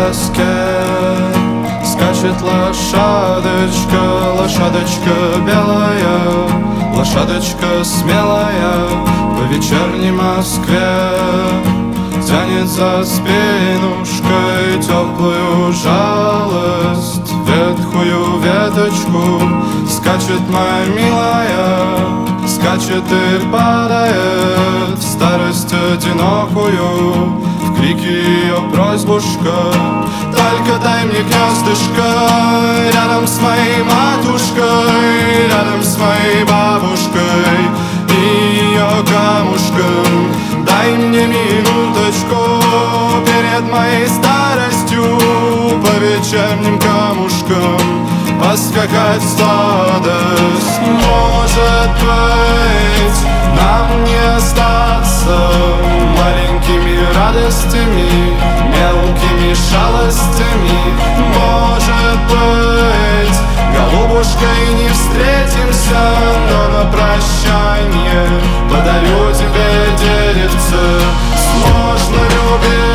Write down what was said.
тоске скачет лошадочка, лошадочка белая, лошадочка смелая, по вечерней Москве тянет за спинушкой теплую жалость, ветхую веточку. Скачет моя милая, скачет и падает в старость одинокую, в крике ее просьбушка: только дай мне гнездышко рядом с моей матушкой, рядом с моей бабушкой и ее камушком. Дай мне минуточку перед моей старостью по вечерним камушкам поскакать в сладость. Может быть, нам не остаться маленькими радостями, мелкими шалостями. Может быть, голубушкой не встретимся, но на прощание подарю тебе деревце. Сложно любить